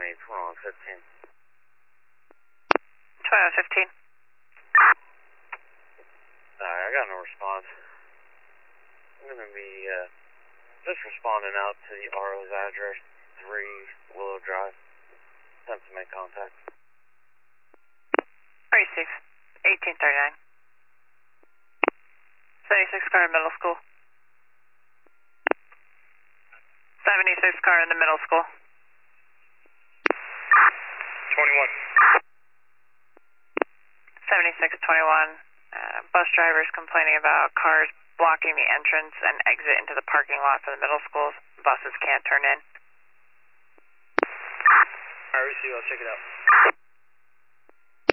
2115. 2115. I got no response. I'm going to be just responding out to the RO's address, 3 Willow Drive. Attempt to make contact. 36, 1839. 76 car in middle school. 76 car in the middle school. 21. 7621. Bus drivers complaining about cars blocking the entrance and exit into the parking lot for the middle schools. Buses can't turn in. Alright, receive, I'll check it out.